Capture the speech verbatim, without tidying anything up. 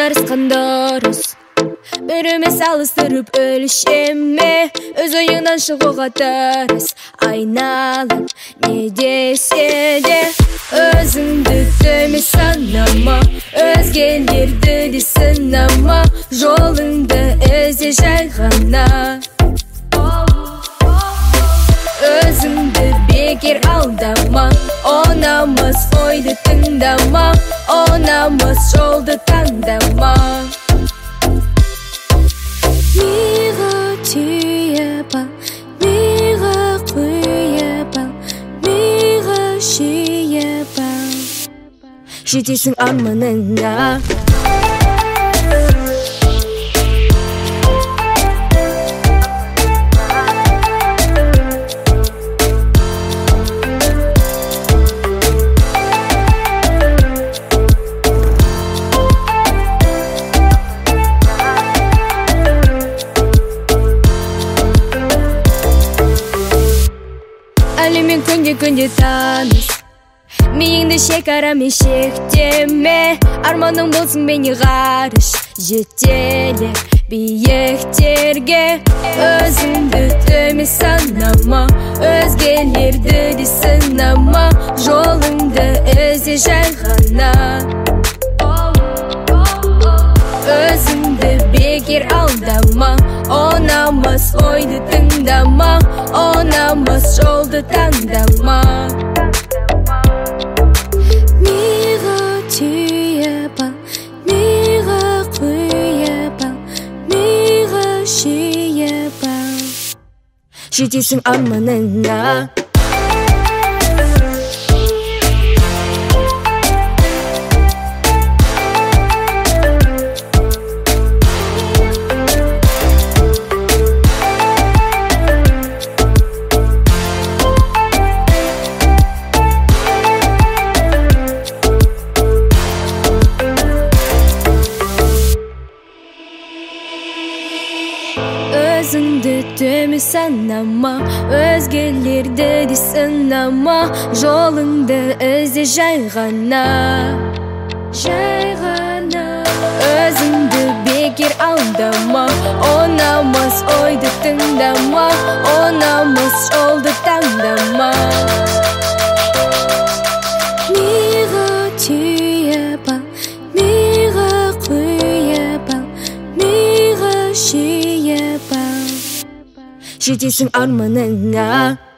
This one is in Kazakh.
жарысқандар біріме салыстырып өлшеме, өз ойыңнан шығуға тырыс, айналып не десе де. Өзіңді төме санама, өзгелерді де сынама, жолыңды ізде жай ғана. Өзіңді бекер алдама, онамыз ойды тыңдама, онамыз жолды таңдама. Миға түйіп ал, миға құйып ал, миға жиып ал, жетесің арманыңа. Әлеммен күнде-күнде таныс, миыңды шекарамен шектеме, арманың болсын бейне ғарыш, жетелер биіктерге. Өзіңді төме санама, өзгелерді де сынама, жолыңды ізде жай ғана. Өзіңді бекер алдама, онамыз ойды тыңдама, онамыз жолды таңдама. Миға түйіп ал, миға құйып ал, миға жиып ал, жетесің арманыңа. Өзіңді төме санама, өзгелерді де сынама, жолыңды ізде жай ғана, жай ғана. Өзіңді бекер алдама, онамыз ойды тыңдама, онамыз жолды таңдама. Миға түйіп ал, миға құйып ал, миға жиып ал, жетесің арманыңа.